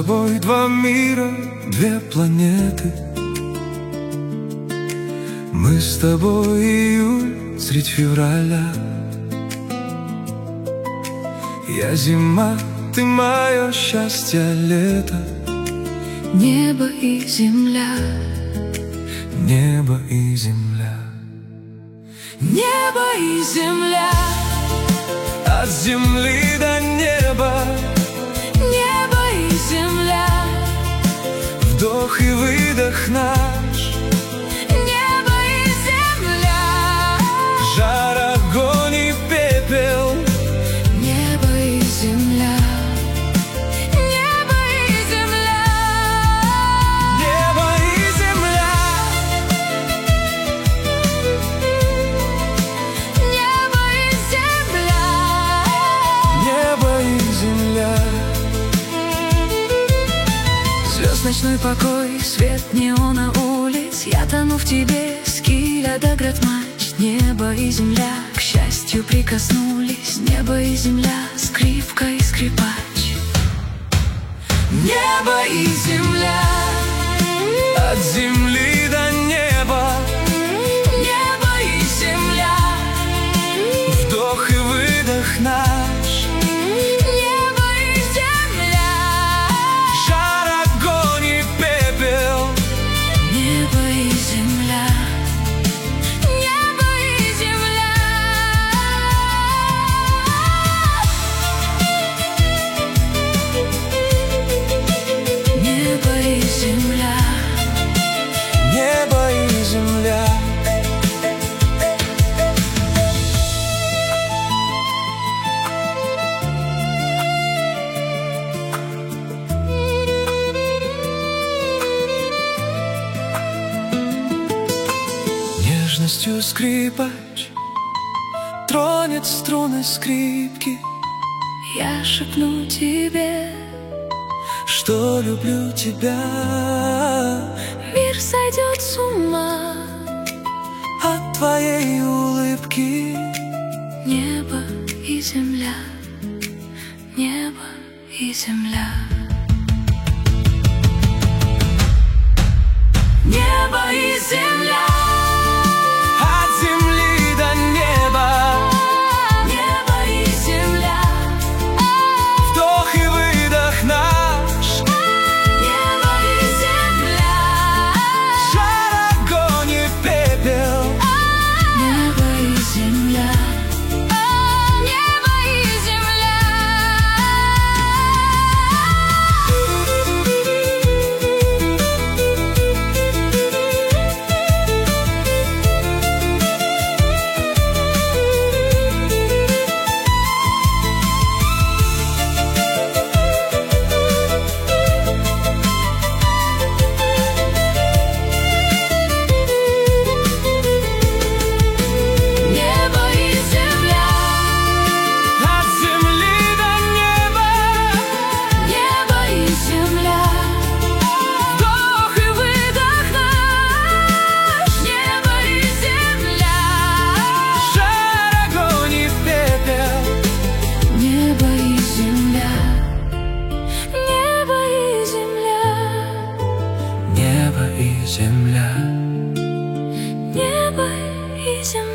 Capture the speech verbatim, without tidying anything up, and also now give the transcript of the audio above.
тобой два мира, две планеты. Мы с тобой июль средь февраля. Я зима, ты мое счастье, лето. Небо и земля, небо и земля, небо и земля, от земли до неба, небо и земля, вдох и выдох наш, небо и земля, жар, огонь и пепел, небо и земля, небо и земля, небо и земля, небо и земля, небо и земля. Звезд ночной покой, свет неона улиц, я тону в тебе, с киля до градмач. Небо и земля к счастью прикоснулись, небо и земля, скрипка и скрипач. Небо и земля, от земли до неба, Небо и земля, вдох и выдох наш, небо и земля, жар, огонь и пепел, небо и земля, небо и земля, небо и земля, небо и земля. Нежностью скрипач тронет струны скрипки, я шепну тебе, что люблю тебя. мир сойдет с ума От твоей улыбки небо и земля, небо и земля, небо и земля, от земли до неба, небо и земля, вдох и выдох наш, небо и земля, жар, огонь и пепел, небо и земля, небо и земля, небо и земля, от земли до неба, небо и земля, вдох и выдох наш, небо и земля, жар, огонь и пепел, небо и земля, небо и земля, небо и земля. небо и земля.